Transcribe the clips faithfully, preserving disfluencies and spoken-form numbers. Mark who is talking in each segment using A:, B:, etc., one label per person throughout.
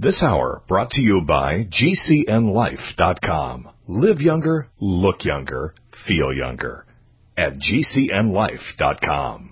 A: This hour brought to you by G C N life dot com. Live younger, look younger, feel younger at G C N life dot com.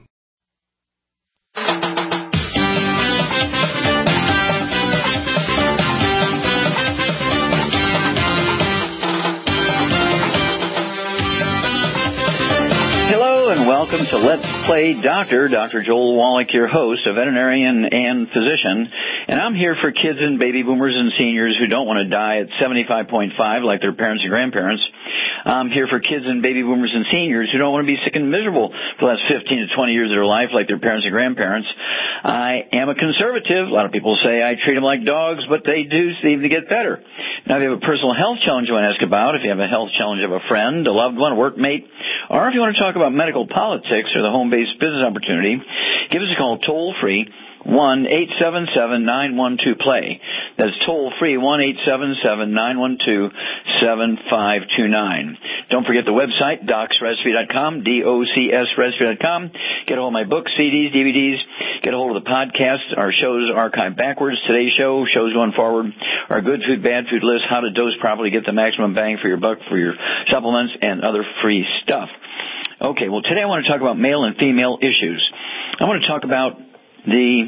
B: Hello and welcome to Let's Play Doctor. Doctor Joel Wallach, your host, a veterinarian and physician. And I'm here for kids and baby boomers and seniors who don't want to die at seventy-five point five like their parents and grandparents. I'm here for kids and baby boomers and seniors who don't want to be sick and miserable for the last fifteen to twenty years of their life like their parents and grandparents. I am a conservative. A lot of people say I treat them like dogs, but they do seem to get better. Now, if you have a personal health challenge you want to ask about, if you have a health challenge of a friend, a loved one, a workmate, or if you want to talk about medical politics or the home-based business opportunity, give us a call toll-free, one eight seven seven nine one two play. That's toll-free, one eight seven seven nine one two seven five two nine. Don't forget the website, docs recipe dot com, D O C S recipe dot com. Get a hold of my books, C Ds, D V Ds. Get a hold of the podcast. Our shows archived backwards. Today's show, shows going forward, our good food, bad food list, how to dose properly, get the maximum bang for your buck for your supplements, and other free stuff. Okay, well, today I want to talk about male and female issues. I want to talk about the,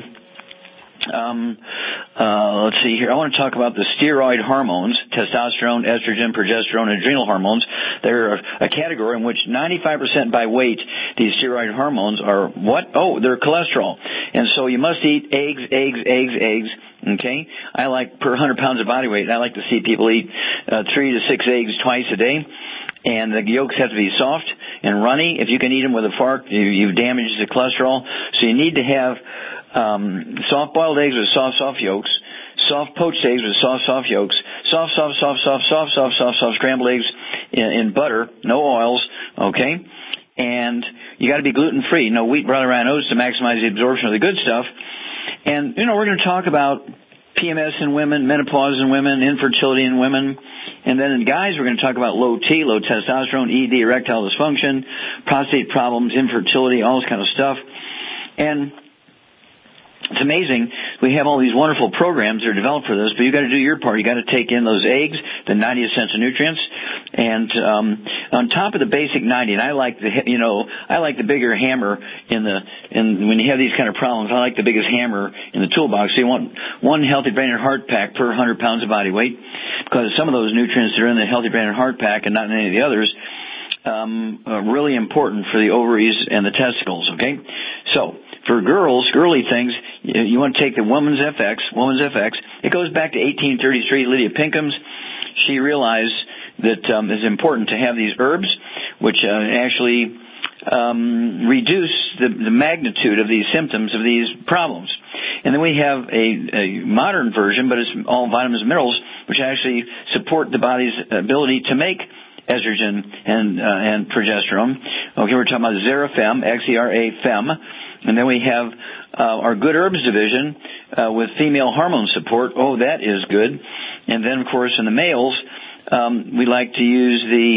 B: um, uh, let's see here. I want to talk about the steroid hormones, testosterone, estrogen, progesterone, and adrenal hormones. They're a category in which ninety-five percent by weight, these steroid hormones are what? Oh, they're cholesterol. And so you must eat eggs, eggs, eggs, eggs. Okay? I like, per one hundred pounds of body weight, I like to see people eat uh, three to six eggs twice a day. And the yolks have to be soft and runny. If you can eat them with a fork, you, you've damaged the cholesterol. So you need to have um, soft-boiled eggs with soft, soft yolks, soft poached eggs with soft, soft yolks, soft, soft, soft, soft, soft, soft, soft, soft scrambled eggs in, in butter, no oils, okay? And you got to be gluten-free, no wheat, brown, and oats to maximize the absorption of the good stuff. And, you know, we're going to talk about P M S in women, menopause in women, infertility in women. And then in guys, we're going to talk about low T, low testosterone, E D, erectile dysfunction, prostate problems, infertility, all this kind of stuff. And it's amazing. We have all these wonderful programs that are developed for this, but you got to do your part. You got to take in those eggs, the ninety essential nutrients, and um, on top of the basic ninety. And I like the, you know, I like the bigger hammer in the, in when you have these kind of problems. I like the biggest hammer in the toolbox. So you want one healthy brain and heart pack per one hundred pounds of body weight, because some of those nutrients that are in the healthy brain and heart pack and not in any of the others um, are really important for the ovaries and the testicles. Okay, so. For girls, girly things, you want to take the Woman's F X, Woman's F X. It goes back to eighteen thirty-three, Lydia Pinkhams. She realized that um, it's important to have these herbs, which uh, actually um, reduce the, the magnitude of these symptoms of these problems. And then we have a, a modern version, but it's all vitamins and minerals, which actually support the body's ability to make estrogen and uh, and progesterone. Okay, we're talking about Xerafem, X E R A F E M. And then we have uh, our Good Herbs division uh, with female hormone support. Oh, that is good. And then, of course, in the males, um, we like to use the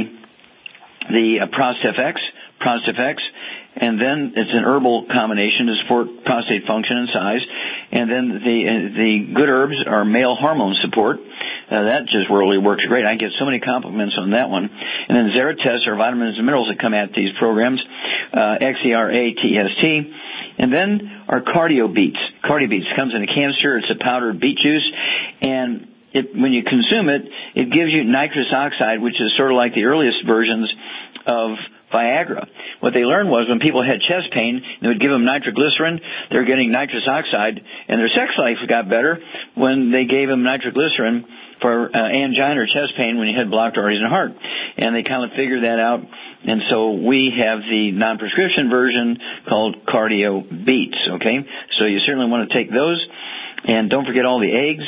B: the uh, ProstFX, ProstFX, and then it's an herbal combination to support prostate function and size. And then the uh, the Good Herbs are male hormone support. Uh, that just really works great. I get so many compliments on that one. And then Xeratest are vitamins and minerals that come at these programs, uh, X E R A T S T. And then our Cardio Beats. Cardio Beats comes in a canister. It's a powdered beet juice. And it, when you consume it, it gives you nitrous oxide, which is sort of like the earliest versions of Viagra. What they learned was when people had chest pain, they would give them nitroglycerin. They were getting nitrous oxide, and their sex life got better when they gave them nitroglycerin for uh, angina or chest pain when you had blocked arteries in the heart. And they kind of figured that out. And so we have the non-prescription version called Cardio Beats, okay? So you certainly want to take those. And don't forget all the eggs.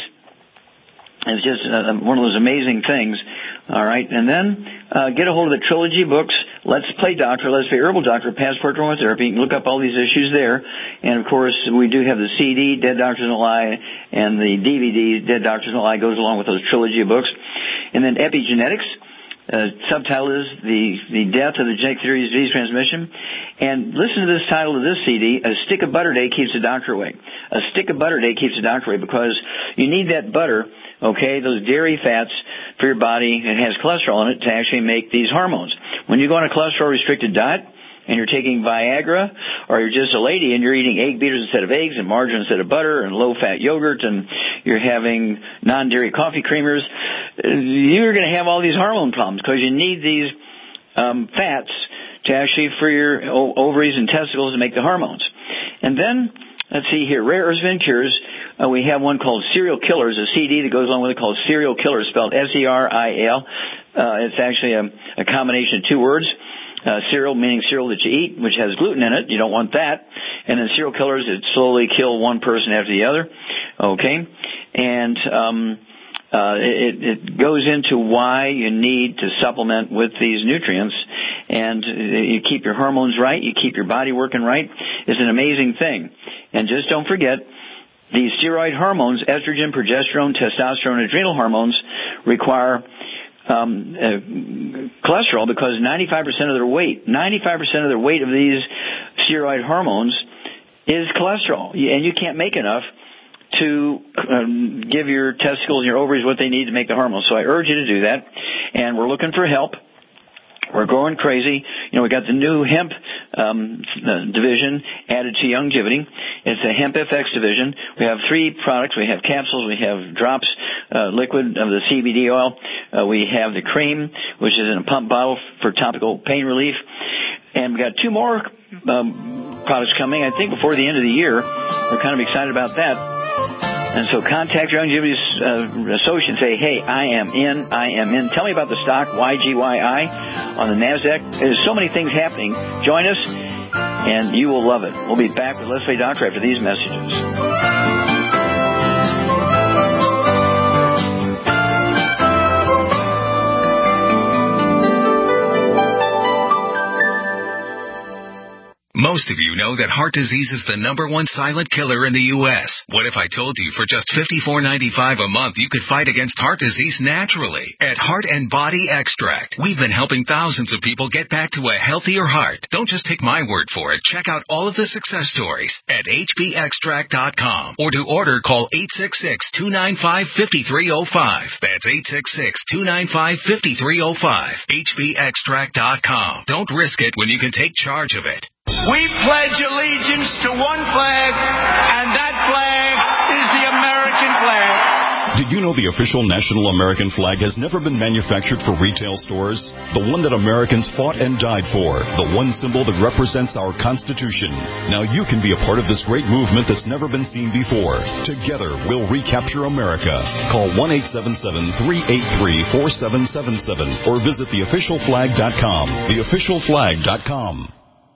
B: It's just uh, one of those amazing things. All right. And then uh, get a hold of the trilogy books, Let's Play Doctor, Let's Play Herbal Doctor, Passport to Aromatherapy. You can look up all these issues there. And, of course, we do have the C D, Dead Doctors Don't Lie, and the D V D, Dead Doctors Don't Lie, goes along with those trilogy books. And then epigenetics. Uh, subtitle is the, the Death of the Genetic Theory of Disease Transmission. And listen to this title of this C D, A Stick of Butter a Day Keeps the Doctor Away. A stick of butter a day keeps the doctor away because you need that butter, okay, those dairy fats for your body. It has cholesterol in it to actually make these hormones. When you go on a cholesterol-restricted diet, and you're taking Viagra, or you're just a lady and you're eating egg beaters instead of eggs and margarine instead of butter and low-fat yogurt and you're having non-dairy coffee creamers, you're going to have all these hormone problems because you need these um, fats to actually, for your ovaries and testicles to make the hormones. And then, let's see here, Rare Earths and Cures, uh, we have one called Serial Killers, a C D that goes along with it called Serial Killers, spelled S E R I L. Uh, it's actually a, a combination of two words. Uh, cereal, meaning cereal that you eat, which has gluten in it. You don't want that. And then serial killers that slowly kill one person after the other. Okay? And um, uh, it, it goes into why you need to supplement with these nutrients. And you keep your hormones right. You keep your body working right. It's an amazing thing. And just don't forget, these steroid hormones, estrogen, progesterone, testosterone, adrenal hormones, require Um, uh, cholesterol because ninety-five percent of their weight, ninety-five percent of their weight of these steroid hormones is cholesterol. And you can't make enough to um, give your testicles and your ovaries what they need to make the hormones. So I urge you to do that. And we're looking for help. We're going crazy. You know, we got the new hemp um, division added to Youngevity. It's a Hemp F X division. We have three products. We have capsules. We have drops, uh, liquid of the C B D oil. Uh, we have the cream, which is in a pump bottle for topical pain relief. And we got two more um, products coming, I think, before the end of the year. We're kind of excited about that. And so contact your Youngevity's uh, associate and say, hey, I am in, I am in. Tell me about the stock, Y G Y I, on the NASDAQ. There's so many things happening. Join us, and you will love it. We'll be back with Leslie Doctor after these messages.
C: Most of you know that heart disease is the number one silent killer in the U S. What if I told you for just fifty-four ninety-five a month you could fight against heart disease naturally? At Heart and Body Extract, we've been helping thousands of people get back to a healthier heart. Don't just take my word for it. Check out all of the success stories at H B extract dot com. Or to order, call eight six six, two nine five, five three zero five. That's eight six six, two nine five, five three zero five. H B extract dot com. Don't risk it when you can take charge of it.
D: We pledge allegiance to one flag, and that flag is the American flag.
E: Did you know the official national American flag has never been manufactured for retail stores? The one that Americans fought and died for. The one symbol that represents our Constitution. Now you can be a part of this great movement that's never been seen before. Together, we'll recapture America. Call one eight seven seven, three eight three, four seven seven seven or visit the official flag dot com. the official flag dot com.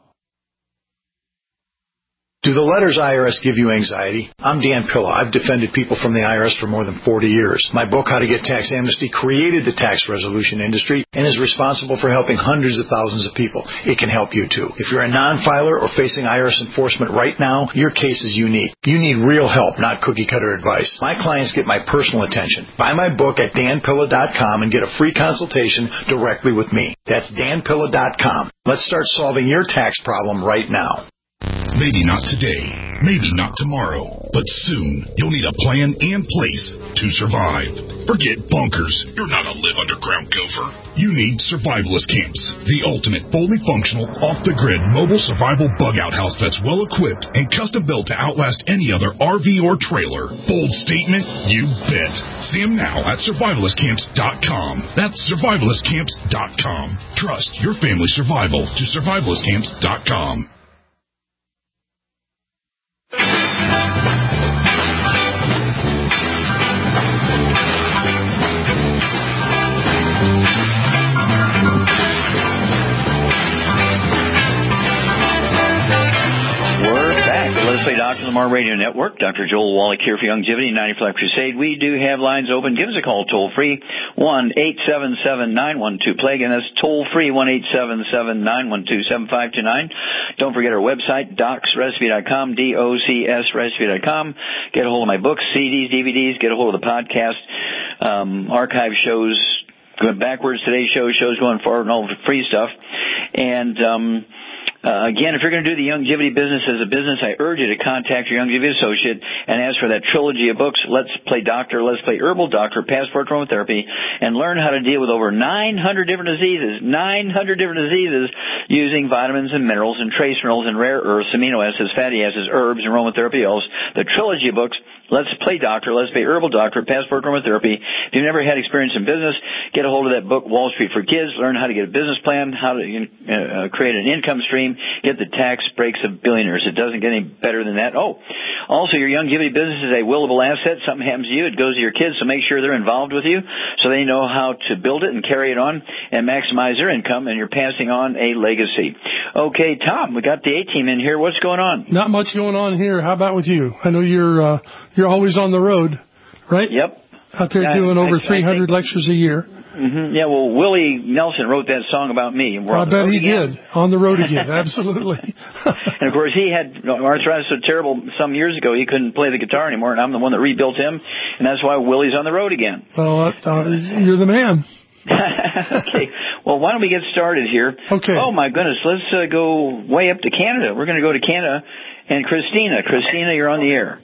F: Do the letters I R S give you anxiety? I'm Dan Pilla. I've defended people from the I R S for more than forty years. My book, How to Get Tax Amnesty, created the tax resolution industry and is responsible for helping hundreds of thousands of people. It can help you, too. If you're a non-filer or facing I R S enforcement right now, your case is unique. You need real help, not cookie-cutter advice. My clients get my personal attention. Buy my book at dan pilla dot com and get a free consultation directly with me. That's dan pilla dot com. Let's start solving your tax problem right now.
G: Maybe not today, maybe not tomorrow, but soon you'll need a plan and place to survive. Forget bunkers. You're not a live underground gopher. You need survivalist camps, the ultimate fully functional, off-the-grid mobile survival bug-out house that's well-equipped and custom-built to outlast any other R V or trailer. Bold statement? You bet. See them now at survivalist camps dot com. That's survivalist camps dot com. Trust your family's survival to survivalist camps dot com.
B: Leslie Doctor, Lamar Radio Network. Doctor Joel Wallach here for Youngevity, ninety-five Crusade. We do have lines open. Give us a call toll free, one eight seven seven, nine one two, plague, and that's toll free, one eight seven seven, nine one two, seven five two nine. Don't forget our website, docs recipe dot com, D O C S recipe dot com. Get a hold of my books, C Ds, D V Ds. Get a hold of the podcast, um, archive shows, going backwards. Today's show shows going forward and all the free stuff. And um, uh, again, if you're going to do the longevity business as a business, I urge you to contact your longevity associate and ask for that trilogy of books, Let's Play Doctor, Let's Play Herbal Doctor, Passport Aromatherapy, and learn how to deal with over nine hundred different diseases, nine hundred different diseases using vitamins and minerals and trace minerals and rare earths, amino acids, fatty acids, herbs, and aromatherapy oils. The trilogy of books, Let's Play Doctor, Let's Play Herbal Doctor, Passport Aromatherapy. If you've never had experience in business, get a hold of that book, Wall Street for Kids. Learn how to get a business plan, how to uh, create an income stream, get the tax breaks of billionaires. It doesn't get any better than that. Oh, also, your longevity business is a willable asset. Something happens to you, it goes to your kids, so make sure they're involved with you so they know how to build it and carry it on and maximize their income, and you're passing on a legacy. Okay, Tom, we got the A-team in here. What's going on?
H: Not much going on here. How about with you? I know you're uh, you're always on the road, right?
B: Yep.
H: Out there yeah, doing over I, three hundred I think, lectures a year.
B: Mm-hmm. Yeah, well, Willie Nelson wrote that song about me. We're
H: I bet he again. did. On the road again, absolutely.
B: And, of course, he had arthritis so terrible some years ago he couldn't play the guitar anymore, and I'm the one that rebuilt him, and that's why Willie's on the road again.
H: Well, uh, you're the man.
B: Okay. Well, why don't we get started here?
H: Okay.
B: Oh, my goodness. Let's uh, go way up to Canada. We're going to go to Canada. And Christina. Christina, you're on the air.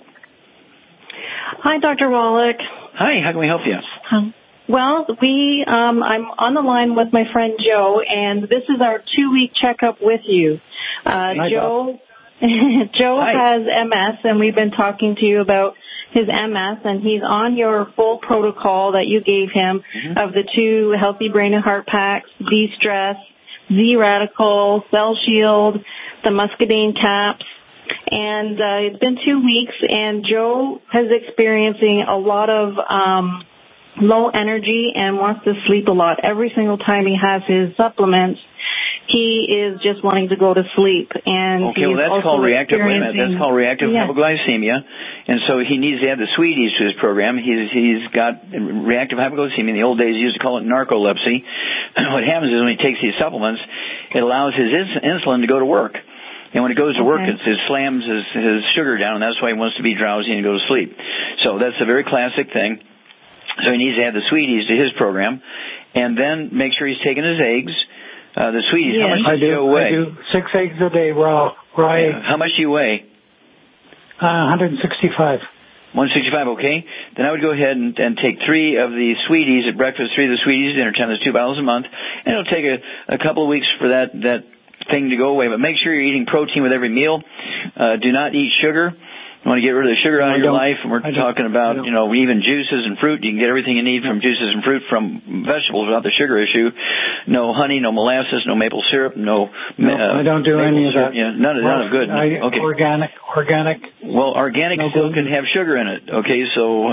I: Hi, Doctor Wallach.
B: Hi. How can we help you?
I: Um, well, we, um, I'm on the line with my friend Joe, and this is our two-week checkup with you. Uh, Hi, Joe, Joe
B: Hi.
I: has M S, and we've been talking to you about his M S, and he's on your full protocol that you gave him mm-hmm. of the two Healthy Brain and Heart Packs, D-Stress, Z-Radical, Cell Shield, the Muscadine caps. And uh, it's been two weeks, and Joe is experiencing a lot of um, low energy and wants to sleep a lot. Every single time he has his supplements, he is just wanting to go to sleep. And
B: okay, well, that's called reactive. Wait a minute, that's called reactive
I: yeah.
B: hypoglycemia, and so he needs to add the sweeties to his program. He's he's got reactive hypoglycemia. In the old days, he used to call it narcolepsy. What happens is when he takes these supplements, it allows his ins- insulin to go to work. And when it goes to work,
I: okay.
B: it, it slams his, his sugar down, and that's why he wants to be drowsy and go to sleep. So that's a very classic thing. So he needs to add the sweeties to his program, and then make sure he's taking his eggs. Uh, the sweeties,
I: yes.
B: how much
J: I
B: does
J: do,
B: Joe weigh?
J: I do six eggs a day raw. raw
B: yeah.
J: eggs.
B: How much do you weigh?
J: Uh, one sixty-five.
B: one sixty-five, okay. Then I would go ahead and, and take three of the sweeties at breakfast, three of the sweeties at dinner time. That's two bottles a month. And it'll take a, a couple of weeks for that, that thing to go away. But make sure you're eating protein with every meal. Uh, do not eat sugar. You want to get rid of the sugar out of your life, and we're talking about, you know, even juices and fruit. You can get everything you need from juices and fruit from vegetables without the sugar issue. No honey, no molasses, no maple syrup, no...
J: No,
B: uh,
J: I don't do any of
B: syrup.
J: that.
B: Yeah, none of none of good.
J: I,
B: okay.
J: Organic, organic.
B: Well, organic
J: no
B: still
J: gluten.
B: can have sugar in it, okay, so...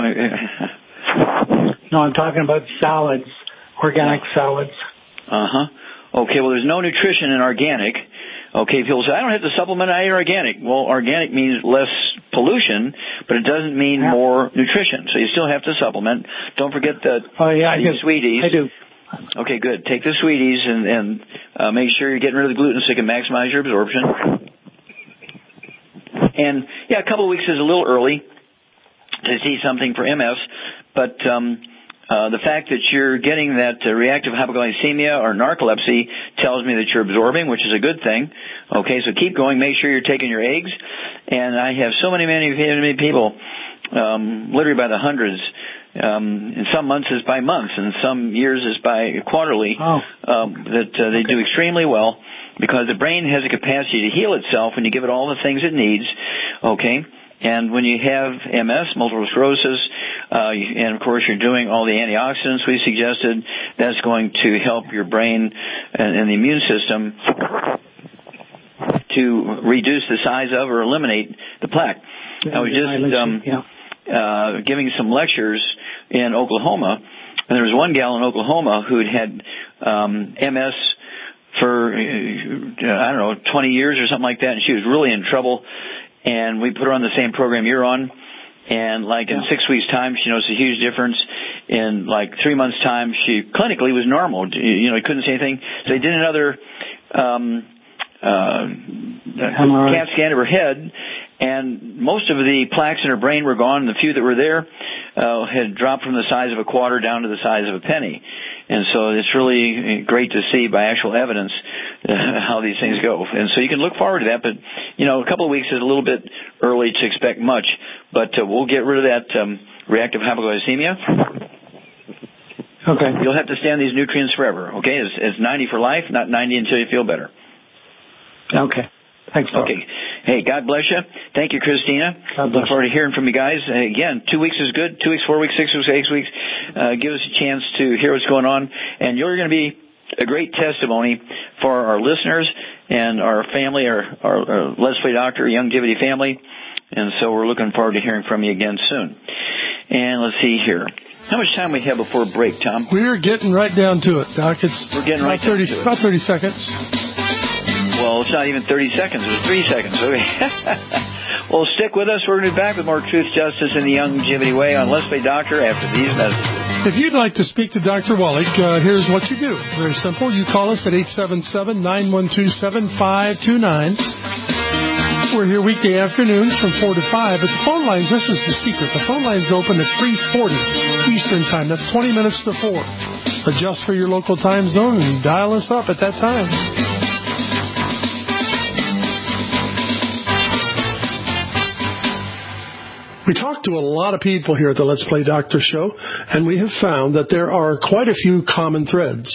J: No, I'm talking about salads, organic salads.
B: Uh-huh. Okay, well, there's no nutrition in organic. Okay, people say, I don't have to supplement, I eat organic. Well, organic means less pollution, but it doesn't mean yeah. more nutrition. So you still have to supplement. Don't forget that
J: oh, yeah, I
B: the
J: do.
B: sweeties.
J: I do.
B: Okay, good. Take the sweeties and, and uh, make sure you're getting rid of the gluten so you can maximize your absorption. And, yeah, a couple of weeks is a little early to see something for M S, but... um Uh, the fact that you're getting that uh, reactive hypoglycemia or narcolepsy tells me that you're absorbing, which is a good thing. Okay, so keep going. Make sure you're taking your eggs. And I have so many, many, many people, um, literally by the hundreds. Um, in some months it's by months, and some years it's by quarterly.
J: Oh.
B: Um, that uh, they
J: okay.
B: do extremely well because the brain has a capacity to heal itself when you give it all the things it needs. Okay. And when you have M S, multiple sclerosis, uh, and of course you're doing all the antioxidants we suggested, that's going to help your brain and, and the immune system to reduce the size of or eliminate the plaque. I was just um, uh, giving some lectures in Oklahoma, and there was one gal in Oklahoma who'd had um, M S for, uh, I don't know, twenty years or something like that, and she was really in trouble. And we put her on the same program you're on, and like in six weeks' time, she noticed a huge difference. In like three months' time, she clinically was normal. You know, couldn't say anything. So they did another um, uh, CAT scan of her head, and most of the plaques in her brain were gone. The few that were there uh, had dropped from the size of a quarter down to the size of a penny. And so it's really great to see by actual evidence uh, how these things go. And so you can look forward to that. But, you know, a couple of weeks is a little bit early to expect much. But uh, we'll get rid of that um, reactive hypoglycemia.
J: Okay.
B: You'll have to stay on these nutrients forever, okay? It's, it's ninety for life, not ninety until you feel better.
J: Okay. Thanks, Doc.
B: Okay. Hey, God bless you. Thank you, Christina.
J: God bless.
B: Look forward to hearing from you guys. Uh, again, two weeks is good. Two weeks, four weeks, six weeks, eight weeks. Uh, give us a chance to hear what's going on. And you're going to be a great testimony for our listeners and our family, our, our, our Let's Play Doctor Youngevity family. And so we're looking forward to hearing from you again soon. And let's see here. How much time we have before break, Tom?
H: We're getting right down to it, Doc. It's
B: We're getting right
H: about thirty,
B: down to it.
H: about thirty seconds.
B: Well, it's not even thirty seconds. It was three seconds. Okay. Well, stick with us. We're going to be back with more Truth, Justice, and the Youngevity Way on Let's Play Doctor after these messages.
H: If you'd like to speak to Doctor Wallach, uh, here's what you do. Very simple. You call us at eight seven seven, nine one two, seven five two nine. We're here weekday afternoons from four to five. But the phone lines, this is the secret. The phone lines open at three forty Eastern Time. That's twenty minutes to four. Adjust for your local time zone and dial us up at that time. We talk to a lot of people here at the Let's Play Doctor show, and we have found that there are quite a few common threads.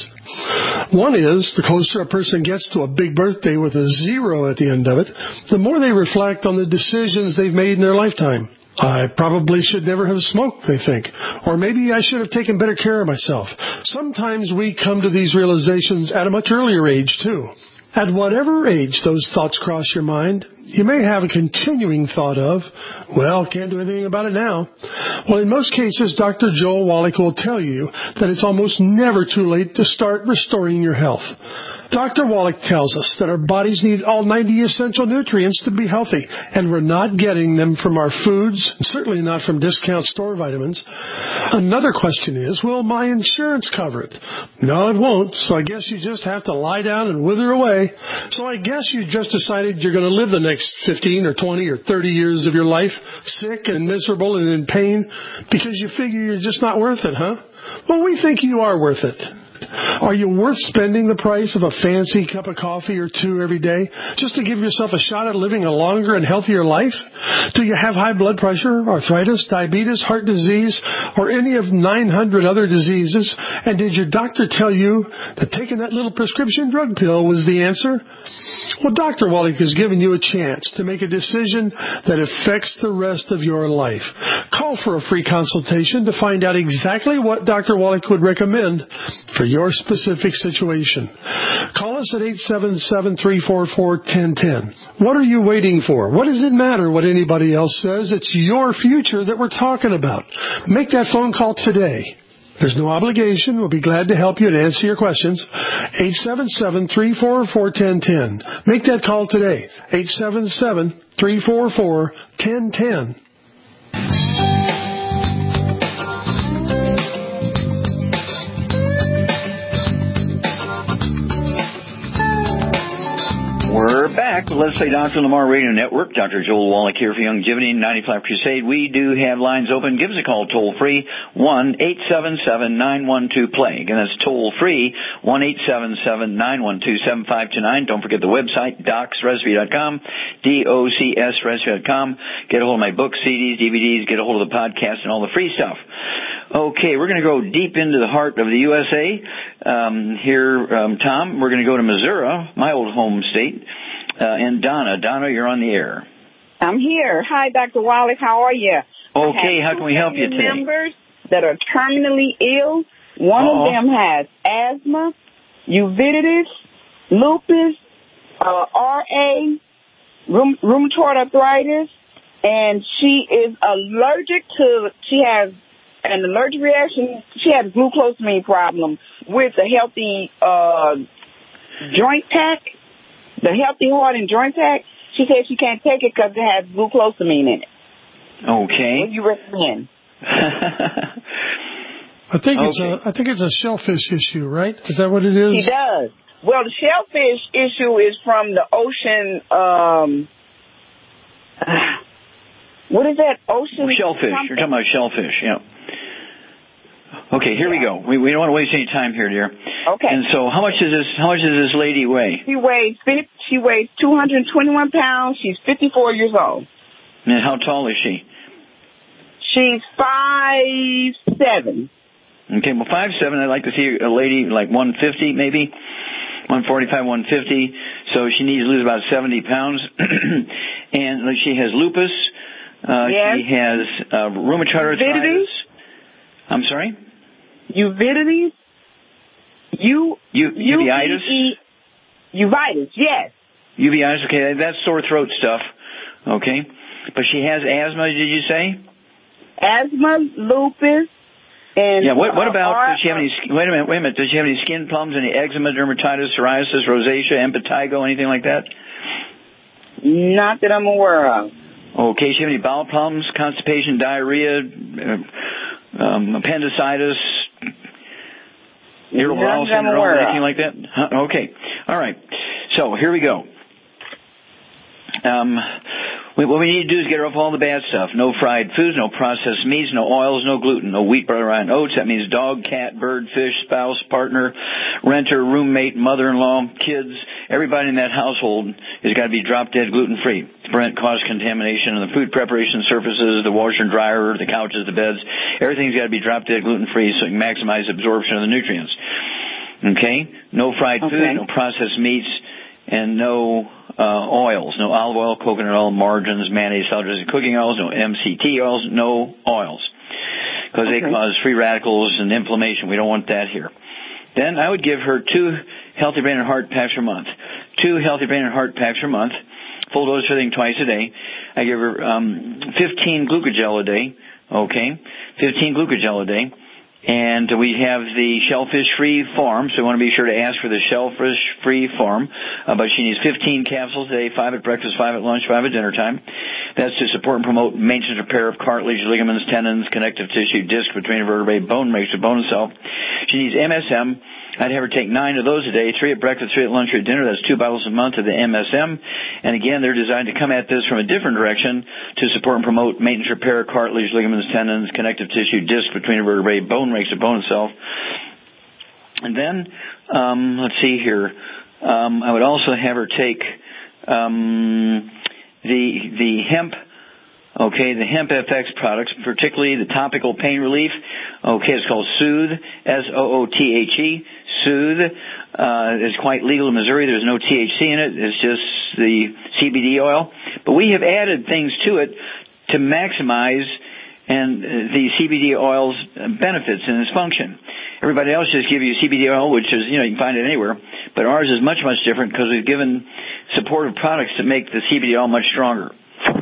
H: One is, the closer a person gets to a big birthday with a zero at the end of it, the more they reflect on the decisions they've made in their lifetime. I probably should never have smoked, they think. Or maybe I should have taken better care of myself. Sometimes we come to these realizations at a much earlier age, too. At whatever age those thoughts cross your mind, you may have a continuing thought of, well, can't do anything about it now. Well, in most cases, Doctor Joel Wallach will tell you that it's almost never too late to start restoring your health. Doctor Wallach tells us that our bodies need all ninety essential nutrients to be healthy, and we're not getting them from our foods, and certainly not from discount store vitamins. Another question is, will my insurance cover it? No, it won't, so I guess you just have to lie down and wither away. So I guess you just decided you're going to live the next fifteen or twenty or thirty years of your life sick and miserable and in pain because you figure you're just not worth it, huh? Well, we think you are worth it. Are you worth spending the price of a fancy cup of coffee or two every day just to give yourself a shot at living a longer and healthier life? Do you have high blood pressure, arthritis, diabetes, heart disease, or any of nine hundred other diseases? And did your doctor tell you that taking that little prescription drug pill was the answer? Well, Doctor Wallach has given you a chance to make a decision that affects the rest of your life. Call for a free consultation to find out exactly what Doctor Wallach would recommend for your specific situation. Call us at eight seven seven, three four four, one zero one zero. What are you waiting for? What does it matter what anybody else says? It's your future that we're talking about. Make that phone call today. There's no obligation. We'll be glad to help you and answer your questions. eight seven seven, three four four, one zero one zero. Make that call today. eight seven seven, three four four, one zero one zero.
B: We're back. Let's Play Doctor Lamar Radio Network. Doctor Joel Wallach here for Youngevity ninety-five Crusade. We do have lines open. Give us a call toll free, one eight seven seven, nine one two, play. Again, that's toll free, one eight seven seven, nine one two, seven five two nine. Don't forget the website, docs recipe dot com, D O C S recipe dot com. Get a hold of my books, C Ds, D V Ds, get a hold of the podcast and all the free stuff. Okay, we're going to go deep into the heart of the U S A. Um, here, um, Tom, we're going to go to Missouri, my old home state. Uh, and Donna. Donna, you're on the air.
K: I'm here. Hi, Doctor Wallach. How are you?
B: Okay, how can we help you today?
K: Members that are terminally ill. One Uh-oh. of them has asthma, uveitis, lupus, uh, R A, rheum- rheumatoid arthritis, and she is allergic to, she has an allergic reaction. She has glucosamine problem with a healthy uh, joint pack. The Healthy Heart and Joint Pack, she says she can't take it because it has glucosamine in it.
B: Okay.
K: What do you recommend?
H: I think okay. it's a I think it's a shellfish issue, right? Is that what it is?
K: She does. Well, the shellfish issue is from the ocean. Um, what is that? Ocean
B: shellfish. Something? You're talking about shellfish, yeah. Okay, here we go. We, we don't want to waste any time here, dear.
K: Okay.
B: And so, how much does this? How much does this lady weigh?
K: She weighs she weighs two hundred twenty-one pounds. She's fifty-four years old.
B: And how tall is she?
K: She's five seven.
B: Okay, well, five seven. I'd like to see a lady like one fifty, maybe one forty-five, one fifty. So she needs to lose about seventy pounds. And like, she has lupus. Uh,
K: yes.
B: She has uh, rheumatoid arthritis. I'm sorry?
K: Uveitis? U,
B: U, uveitis?
K: Uveitis, yes.
B: Uveitis, okay, that's sore throat stuff. Okay. But she has asthma, did you say?
K: Asthma, lupus, and...
B: Yeah, what, what about,
K: uh,
B: does she have any, wait a minute, wait a minute, does she have any skin problems, any eczema, dermatitis, psoriasis, rosacea, impetigo, anything like that?
K: Not that I'm aware of.
B: Okay, does she have any bowel problems, constipation, diarrhea, uh, um, appendicitis, irritable bowel syndrome, anything like that? Huh? Okay, all right. So here we go. Um, we, what we need to do is get her off all the bad stuff. No fried foods, no processed meats, no oils, no gluten, no wheat, butter, rye, and oats. That means dog, cat, bird, fish, spouse, partner, renter, roommate, mother-in-law, kids. Everybody in that household has got to be drop-dead gluten-free to prevent cross-contamination of the food preparation surfaces, the washer and dryer, the couches, the beds. Everything's got to be drop-dead gluten-free so you can maximize absorption of the nutrients. Okay? No fried
K: okay.
B: food, no processed meats, and no uh, oils. No olive oil, coconut oil, margarines, mayonnaise, salad dressing, cooking oils, no M C T oils, no oils. Because okay. they cause free radicals and inflammation. We don't want that here. Then I would give her two Healthy Brain and Heart packs per month. Two Healthy Brain and Heart packs per month. Full dose for everything twice a day. I give her um, fifteen Glucogel a day. Okay? fifteen Glucogel a day. And we have the shellfish-free form, so we want to be sure to ask for the shellfish-free form. Uh, but she needs fifteen capsules a day, five at breakfast, five at lunch, five at dinner time. That's to support and promote maintenance and repair of cartilage, ligaments, tendons, connective tissue, disc between vertebrae, bone makes of bone itself. She needs M S M. I'd have her take nine of those a day, three at breakfast, three at lunch, three at dinner. That's two bottles a month of the M S M. And again, they're designed to come at this from a different direction to support and promote maintenance, repair, cartilage, ligaments, tendons, connective tissue, disc between vertebrae, bone makes of bone itself. And then, um, let's see here. Um, I would also have her take um, the the hemp. Okay, the Hemp F X products, particularly the topical pain relief. Okay, it's called Soothe, S O O T H E, Soothe. Uh, it's quite legal in Missouri. There's no T H C in it. It's just the C B D oil. But we have added things to it to maximize and the C B D oil's benefits and its function. Everybody else just give you C B D oil, which is, you know, you can find it anywhere. But ours is much, much different because we've given supportive products to make the C B D oil much stronger.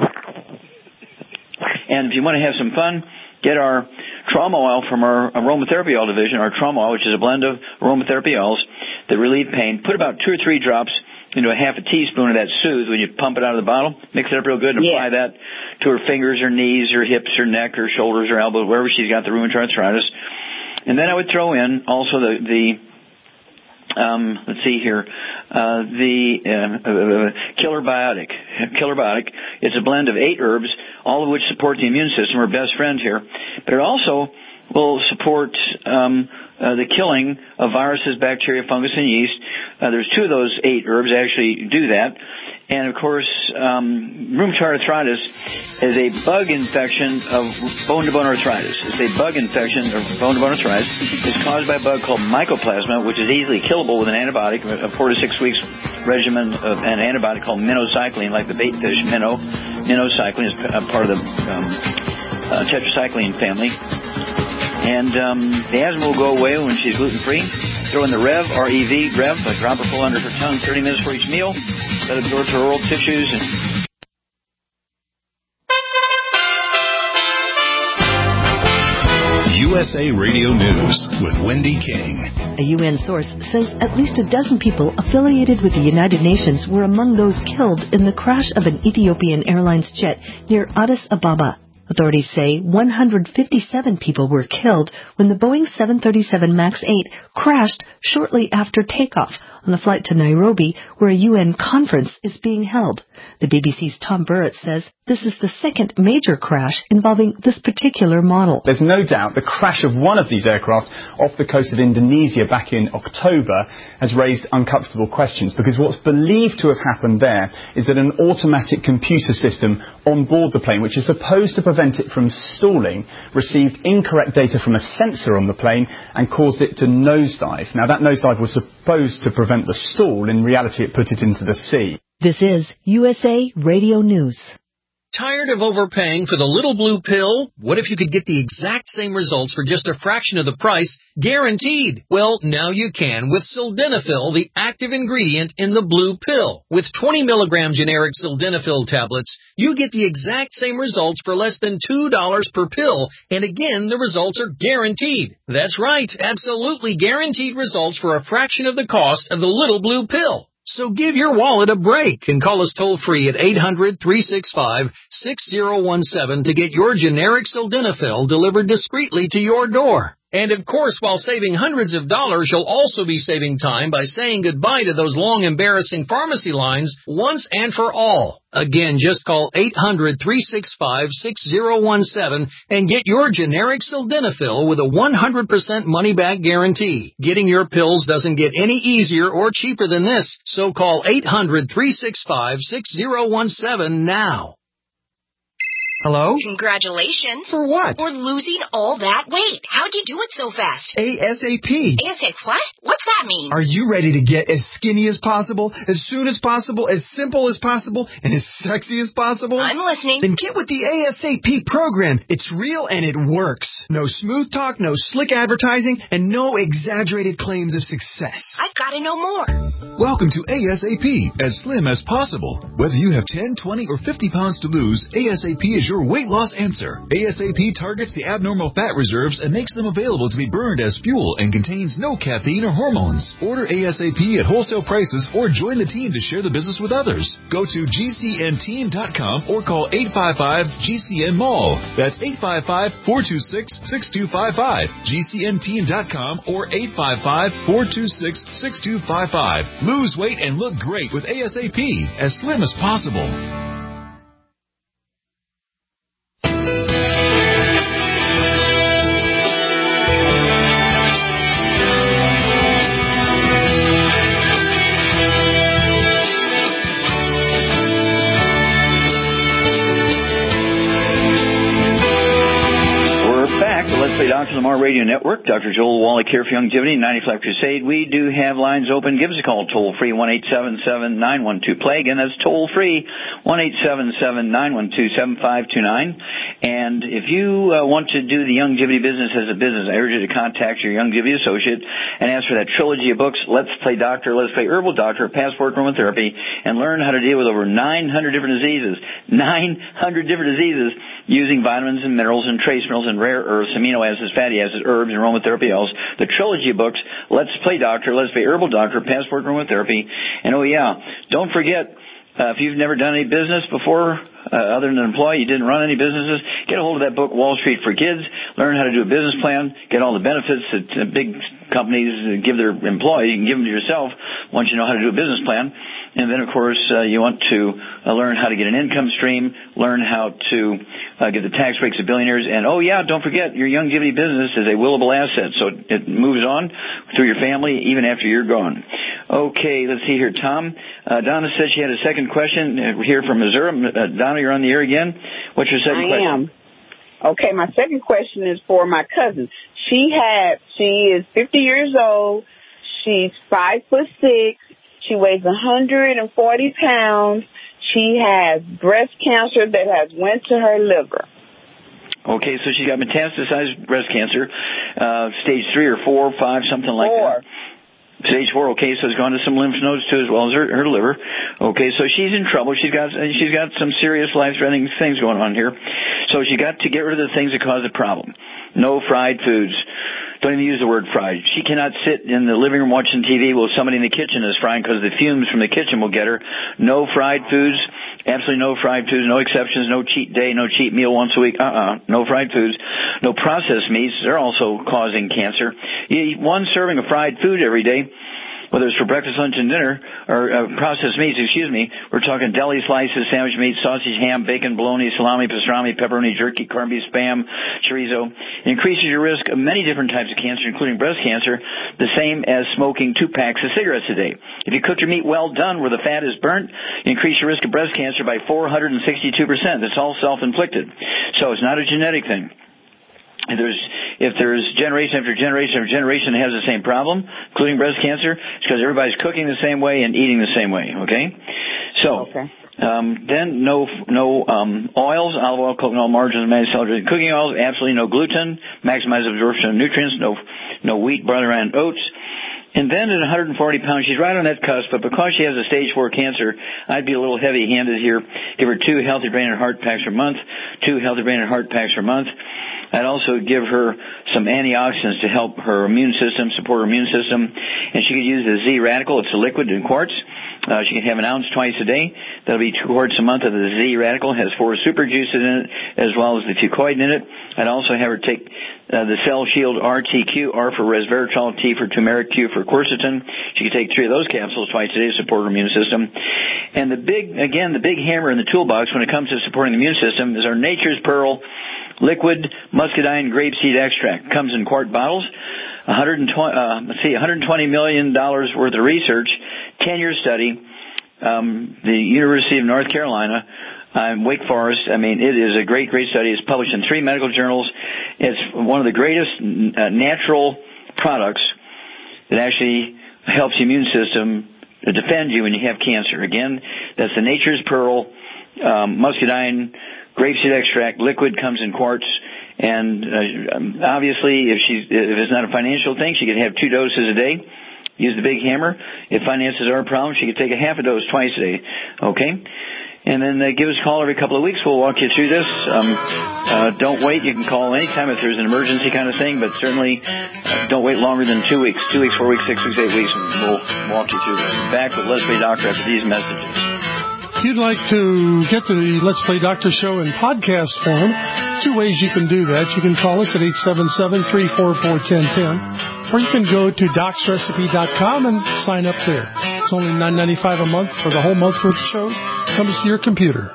B: And if you want to have some fun, get our trauma oil from our aromatherapy oil division, our trauma oil, which is a blend of aromatherapy oils that relieve pain. Put about two or three drops into a half a teaspoon of that Soothe when you pump it out of the bottle. Mix it up real good and
K: yeah.
B: apply that to her fingers, her knees, her hips, her neck, her shoulders, her elbows, wherever she's got the rheumatoid arthritis. And then I would throw in also the, the Um, let's see here, uh, the uh, uh, Killer Biotic. Killer Biotic. It's a blend of eight herbs, all of which support the immune system, our best friend here. But it also will support um, uh, the killing of viruses, bacteria, fungus, and yeast. Uh, there's two of those eight herbs that actually do that. And, of course, um, rheumatoid arthritis is a bug infection of bone-to-bone arthritis. It's a bug infection of bone-to-bone arthritis. It's caused by a bug called mycoplasma, which is easily killable with an antibiotic, a four to six weeks regimen of an antibiotic called minocycline, like the bait fish, minnow. Minocycline is a part of the um, uh, tetracycline family. And um, the asthma will go away when she's gluten-free. Throw in the Rev, R E V, Rev, a dropper full under her tongue, thirty minutes for each meal. That absorbs her oral tissues. And
A: U S A Radio News with Wendy King.
L: A U N source says at least a dozen people affiliated with the United Nations were among those killed in the crash of an Ethiopian Airlines jet near Addis Ababa. Authorities say one hundred fifty-seven people were killed when the Boeing seven thirty-seven MAX eight crashed shortly after takeoff on a flight to Nairobi, where a U N conference is being held. The B B C's Tom Burrett says this is the second major crash involving this particular model.
M: There's no doubt the crash of one of these aircraft off the coast of Indonesia back in October has raised uncomfortable questions, because what's believed to have happened there is that an automatic computer system on board the plane, which is supposed to prevent it from stalling, received incorrect data from a sensor on the plane and caused it to nosedive. Now, that nosedive was supposed to prevent the stall. In reality, it put it into the sea.
L: This is U S A Radio News.
N: Tired of overpaying for the little blue pill? What if you could get the exact same results for just a fraction of the price, guaranteed? Well, now you can with Sildenafil, the active ingredient in the blue pill. With twenty milligram generic Sildenafil tablets, you get the exact same results for less than two dollars per pill. And again, the results are guaranteed. That's right, absolutely guaranteed results for a fraction of the cost of the little blue pill. So give your wallet a break and call us toll-free at eight hundred, three six five, six zero one seven to get your generic Sildenafil delivered discreetly to your door. And of course, while saving hundreds of dollars, you'll also be saving time by saying goodbye to those long, embarrassing pharmacy lines once and for all. Again, just call eight hundred, three six five, six zero one seven and get your generic Sildenafil with a one hundred percent money-back guarantee. Getting your pills doesn't get any easier or cheaper than this, so call eight hundred, three six five, six zero one seven now.
O: Hello?
P: Congratulations.
O: For what?
P: For losing all that weight. How'd you do it so fast?
O: ASAP.
P: ASAP what? What's that mean?
O: Are you ready to get as skinny as possible, as soon as possible, as simple as possible, and as sexy as possible?
P: I'm listening.
O: Then get with the ASAP program. It's real and it works. No smooth talk, no slick advertising, and no exaggerated claims of success.
P: I've got to know more.
Q: Welcome to ASAP, as slim as possible. Whether you have ten, twenty, or fifty pounds to lose, ASAP is your weight loss answer. ASAP targets the abnormal fat reserves and makes them available to be burned as fuel and contains no caffeine or hormones. Order ASAP at wholesale prices or join the team to share the business with others. Go to G C N team dot com or call eight five five G C N mall. That's eight five five, four two six, six two five five. G C N team dot com or eight five five, four two six, six two five five. Lose weight and look great with ASAP, as slim as possible.
B: Doctor Lamar Radio Network. Doctor Joel Wallach here for Youngevity, ninety-five Crusade. We do have lines open. Give us a call toll-free, one eight seven seven, nine one two, play. Again, that's toll-free, one eight seven seven, nine one two, seven five two nine. And if you uh, want to do the Youngevity business as a business, I urge you to contact your Youngevity associate and ask for that trilogy of books, Let's Play Doctor, Let's Play Herbal Doctor, Passport Aromatherapy, and learn how to deal with over nine hundred different diseases. nine hundred different diseases using vitamins and minerals and trace minerals and rare earths, amino acids, fatty acids, herbs, and aromatherapy oils. The trilogy of books, Let's Play Doctor, Let's Play Herbal Doctor, Passport Aromatherapy. And oh yeah, don't forget, uh, if you've never done any business before, uh, other than an employee, you didn't run any businesses, get a hold of that book, Wall Street for Kids. Learn how to do a business plan, get all the benefits that uh, big companies give their employees. You can give them to yourself once you know how to do a business plan. And then, of course, uh, you want to uh, learn how to get an income stream, learn how to uh, get the tax breaks of billionaires. And, oh, yeah, don't forget, your Youngevity business is a willable asset, so it moves on through your family even after you're gone. Okay, let's see here. Tom, uh, Donna said she had a second question. We're here from Missouri. Uh, Donna, you're on the air again. What's your second
K: I
B: question?
K: I am. Okay, my second question is for my cousin. She had, she is fifty years old. She's five foot six. She weighs one hundred forty pounds. She has breast cancer that has went to her liver.
B: Okay, so she's got metastasized breast cancer, uh, stage three or four, five, something like
K: four.
B: that. Stage four, okay, so it's gone to some lymph nodes too, as well as her, her liver. Okay, so she's in trouble. She's got she's got some serious life-threatening things going on here. So she got to get rid of the things that cause the problem. No fried foods. Don't even use the word fried. She cannot sit in the living room watching T V while somebody in the kitchen is frying because the fumes from the kitchen will get her. No fried foods. Absolutely no fried foods. No exceptions. No cheat day. No cheat meal once a week. Uh-uh. No fried foods. No processed meats. They're also causing cancer. You eat one serving of fried food every day, whether it's for breakfast, lunch, and dinner, or uh, processed meats, excuse me. We're talking deli slices, sandwich meat, sausage, ham, bacon, bologna, salami, pastrami, pepperoni, jerky, corned beef, spam, chorizo. It increases your risk of many different types of cancer, including breast cancer, the same as smoking two packs of cigarettes a day. If you cook your meat well done where the fat is burnt, you increase your risk of breast cancer by four hundred sixty-two percent. That's all self-inflicted. So it's not a genetic thing. If there's, if there's generation after generation after generation that has the same problem, including breast cancer, it's because everybody's cooking the same way and eating the same way, okay? So, okay. Um, then no, no, um, oils, olive oil, coconut oil, margarine, celery, cooking oils, absolutely no gluten, maximize absorption of nutrients, no, no wheat, barley, and oats. And then at one hundred forty pounds, she's right on that cusp, but because she has a stage four cancer, I'd be a little heavy-handed here. Give her two Healthy Brain and Heart Packs per month, two Healthy Brain and Heart Packs per month. I'd also give her some antioxidants to help her immune system, support her immune system. And she could use the Z-Radical. It's a liquid in quartz. Uh, she can have an ounce twice a day. That'll be two quarts a month of the Z-Radical. It has four super juices in it, as well as the fucoid in it. I'd also have her take uh, the Cell Shield R T Q, R for resveratrol, T for turmeric, Q for quercetin. She could take three of those capsules twice a day to support her immune system. And the big, again, the big hammer in the toolbox when it comes to supporting the immune system is our Nature's Pearl liquid muscadine grapeseed extract. Comes in quart bottles. one hundred twenty, uh, let's see, one hundred twenty million dollars worth of research, ten-year study. Um, the University of North Carolina, uh, Wake Forest. I mean, it is a great, great study. It's published in three medical journals. It's one of the greatest uh, natural products that actually helps the immune system to defend you when you have cancer. Again, that's the Nature's Pearl um, muscadine grapeseed extract. Liquid, comes in quarts. And uh, obviously, if she's if it's not a financial thing, she could have two doses a day. Use the big hammer. If finances are a problem, she could take a half a dose twice a day. Okay? And then uh, give us a call every couple of weeks. We'll walk you through this. Um, uh, don't wait. You can call anytime if there's an emergency kind of thing, but certainly uh, don't wait longer than two weeks. Two weeks, four weeks, six weeks, eight weeks, and we'll walk you through that. Back with Let's Play Doctor after these messages.
H: If you'd like to get the Let's Play Doctor show in podcast form, two ways you can do that. You can call us at eight seven seven, three four four, one zero one zero, or you can go to docs recipe dot com and sign up there. It's only nine ninety-five a month for the whole month's worth of shows. Comes to your computer.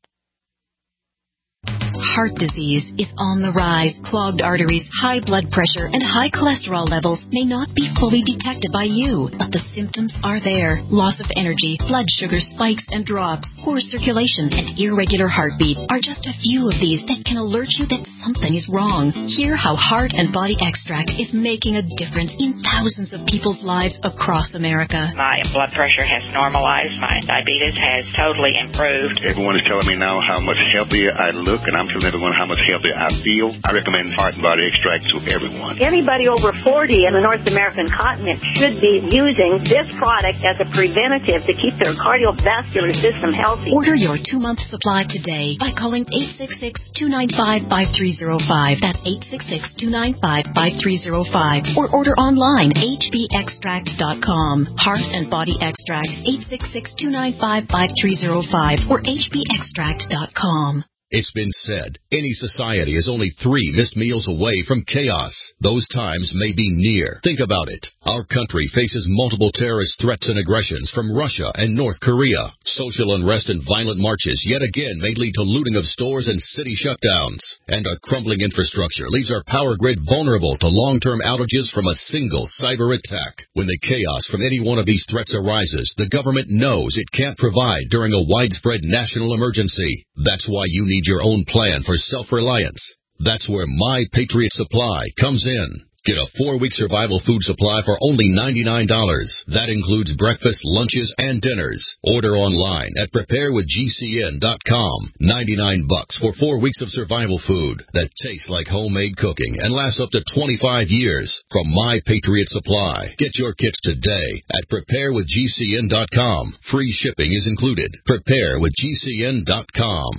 L: Heart disease is on the rise. Clogged arteries, high blood pressure, and high cholesterol levels may not be fully detected by you, but the symptoms are there. Loss of energy, blood sugar spikes and drops, poor circulation, and irregular heartbeat are just a few of these that can alert you that something is wrong. Hear how Heart and Body Extract is making a difference in thousands of people's lives across America.
R: My blood pressure has normalized. My diabetes has totally improved.
S: Everyone is telling me now how much healthier I look, and I'm telling everyone how much healthier I feel. I recommend Heart and Body Extract to everyone.
T: Anybody over forty in the North American continent should be using this product as a preventative to keep their cardiovascular system healthy.
L: Order your two-month supply today by calling eight six six, two nine five, five three zero five. That's eight six six, two nine five, five three zero five. Or order online, h b extract dot com. Heart and Body Extract, eight six six, two nine five, five three zero five or h b extract dot com.
U: It's been said, any society is only three missed meals away from chaos. Those times may be near. Think about it. Our country faces multiple terrorist threats and aggressions from Russia and North Korea. Social unrest and violent marches yet again may lead to looting of stores and city shutdowns. And a crumbling infrastructure leaves our power grid vulnerable to long-term outages from a single cyber attack. When the chaos from any one of these threats arises, the government knows it can't provide during a widespread national emergency. That's why you need your own plan for self-reliance. That's where My Patriot Supply comes in. Get a four-week survival food supply for only ninety-nine dollars. That includes breakfast, lunches, and dinners. Order online at prepare with G C N dot com. ninety-nine bucks for four weeks of survival food that tastes like homemade cooking and lasts up to twenty-five years from My Patriot Supply. Get your kits today at prepare with G C N dot com. Free shipping is included. prepare with G C N dot com.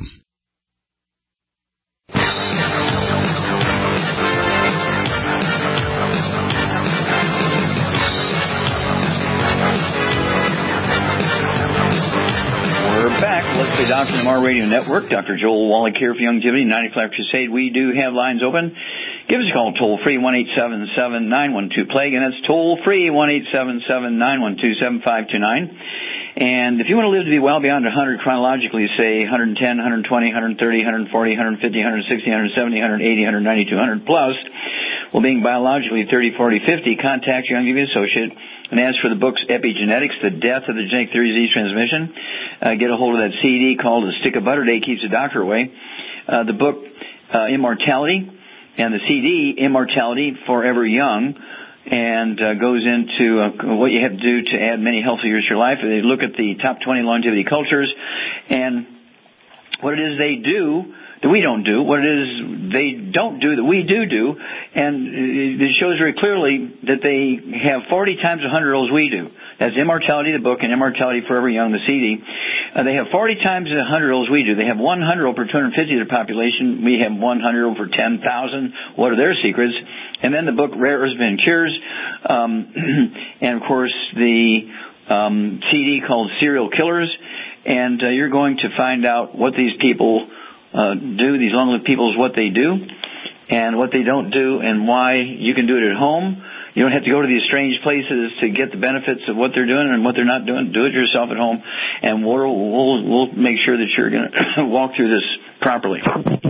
B: We're back. Let's Play Doctor on the M R Radio Network. Doctor Joel Wallach here for Youngevity, ninety-five Crusade. We do have lines open. give us a call toll free, one eight seven seven, nine one two, plague, and that's toll free, one eight seven seven, nine one two, seven five two nine. And if you want to live to be well beyond one hundred chronologically, say one ten, one twenty, one thirty, one forty, one fifty, one sixty, one seventy, one eighty, one ninety, two hundred plus, well, being biologically thirty, forty, fifty, contact your Youngevity associate and ask for the books Epigenetics, The Death of the Genetic Theory of Disease Transmission. Uh, get a hold of that C D called A Stick of Butter Day Keeps the Doctor Away. Uh, the book uh, Immortality, and the C D Immortality Forever Young, and uh, goes into uh, what you have to do to add many healthy years to your life. They look at the top twenty longevity cultures and what it is they do that we don't do, what it is they don't do that we do do, and it shows very clearly that they have forty times one hundred olds we do. That's Immortality, the book, and Immortality Forever Young, the C D. Uh, they have forty times one hundred olds we do. They have one hundred per two hundred fifty of their population. We have one hundred over ten thousand. What are their secrets? And then the book Rare Earths and Cures, um, and of course the um, C D called Serial Killers. And uh, you're going to find out what these people uh, do, these long-lived people, is what they do, and what they don't do, and why you can do it at home. You don't have to go to these strange places to get the benefits of what they're doing and what they're not doing. Do it yourself at home, and we'll we'll, we'll make sure that you're going to walk through this properly.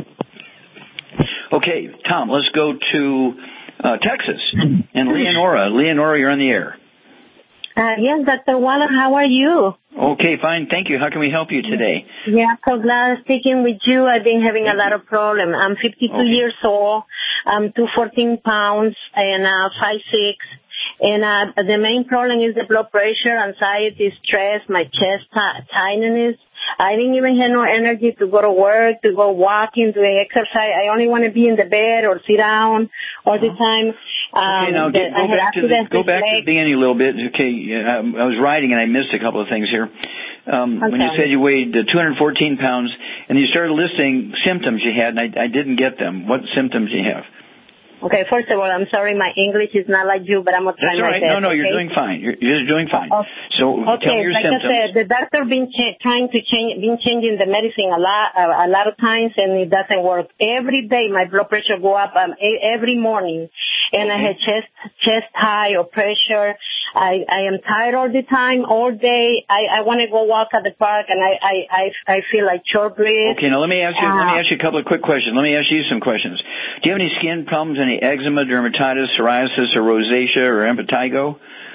B: Okay, Tom, let's go to uh, Texas. And Leonora. Leonora, you're on the air.
C: Uh, yes, Doctor Waller, how are you?
B: Okay, fine. Thank you. How can we help you today?
C: Yeah, so glad speaking with you. I've been having a lot of problems. I'm fifty-two okay. years old. I'm two hundred fourteen pounds and uh, five six. And uh, the main problem is the blood pressure, anxiety, stress, my chest t- tightness. I didn't even have no energy to go to work, to go walking, to exercise. I only want to be in the bed or sit down all the time. Um,
B: okay, now get, go, back to the, go back to the beginning a little bit. Okay, I, I was writing and I missed a couple of things here. Um, okay. When you said you weighed uh, two hundred fourteen pounds and you started listing symptoms you had, and I, I didn't get them. What symptoms do you have?
C: Okay, first of all, I'm sorry my English is not like you, but I'm going to try
B: That's all right.
C: my best.
B: No, no,
C: okay?
B: you're doing fine. You're, you're doing fine. Oh, so
C: okay,
B: tell me your
C: like
B: symptoms.
C: I said, the doctor been cha- trying to change, been changing the medicine a lot, uh, a lot of times, and it doesn't work. Every day my blood pressure go up um, a- every morning, and okay. I have chest chest high or pressure. I, I am tired all the time, all day. I, I want to go walk at the park, and I, I, I, I feel like short breath.
B: Okay, now let me ask you.
C: Uh,
B: let me ask you a couple of quick questions. Let me ask you some questions. Do you have any skin problems, any eczema, dermatitis, psoriasis, or rosacea, or impetigo?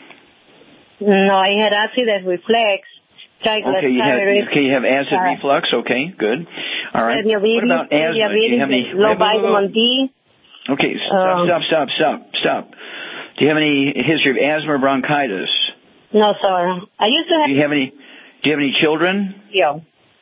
C: No, I had acid reflux.
B: Okay, you have okay, you have acid uh, reflux. Okay, good. All right.
C: Diabetes,
B: what about asthma? Do you have any
C: low vitamin D?
B: Okay, stop, um, stop, stop, stop, stop. Do you have any history of asthma or bronchitis?
C: No, sir. I used to have.
B: Do you have any? Do you have any children?
C: Yeah.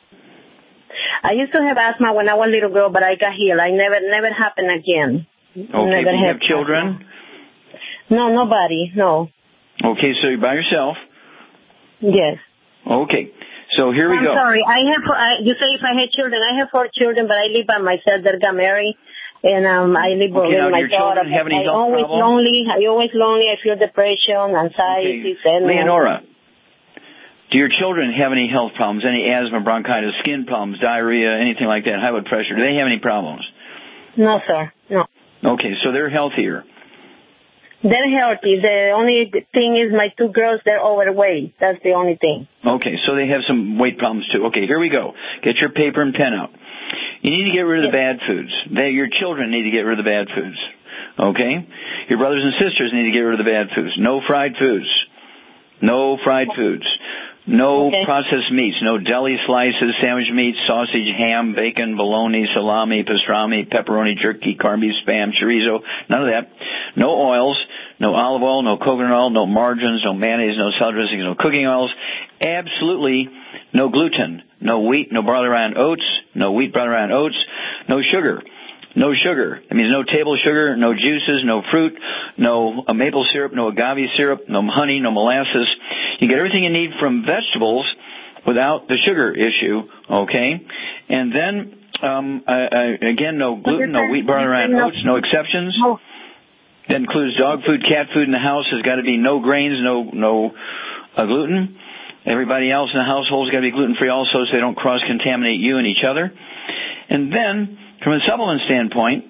C: I used to have asthma when I was a little girl, but I got healed. I never, never happened again.
B: Okay.
C: Never
B: do you have children?
C: Asthma. No, nobody. No.
B: Okay, so you're by yourself.
C: Yes.
B: Okay. So here we
C: I'm
B: go.
C: I'm sorry. I have. I, you say if I had children, I have four children, but I live by myself. That got married. And um, I live
B: okay,
C: with my daughter.
B: Have any
C: I
B: health
C: always
B: problems?
C: lonely. I always lonely. I feel depression, anxiety.
B: Okay. Leonora, do your children have any health problems? Any asthma, bronchitis, skin problems, diarrhea, anything like that? High blood pressure? Do they have any problems?
C: No, sir. No.
B: Okay, so they're healthier.
C: They're healthy. The only thing is my two girls, they're overweight. That's the only thing.
B: Okay, so they have some weight problems too. Okay, here we go. Get your paper and pen out. You need to get rid of the bad foods. They, your children need to get rid of the bad foods. Okay? Your brothers and sisters need to get rid of the bad foods. No fried foods. No fried foods. No okay. processed meats. No deli slices, sandwich meats, sausage, ham, bacon, bologna, salami, pastrami, pepperoni, jerky, corned beef, spam, chorizo. None of that. No oils. No olive oil. No coconut oil. No margarines. No mayonnaise. No salad dressings. No cooking oils. Absolutely no gluten. No wheat. No barley rye oats. No wheat, barley rye oats. No sugar. No sugar. That means no table sugar, no juices, no fruit, no uh, maple syrup, no agave syrup, no honey, no molasses. You get everything you need from vegetables without the sugar issue, okay? And then, um, I, I, again, no gluten, no wheat, barley rye oats, no exceptions. That includes dog food, cat food in the house. Has got to be no grains, no no uh, gluten. Everybody else in the household's got to be gluten-free also so they don't cross-contaminate you and each other. And then, from a supplement standpoint,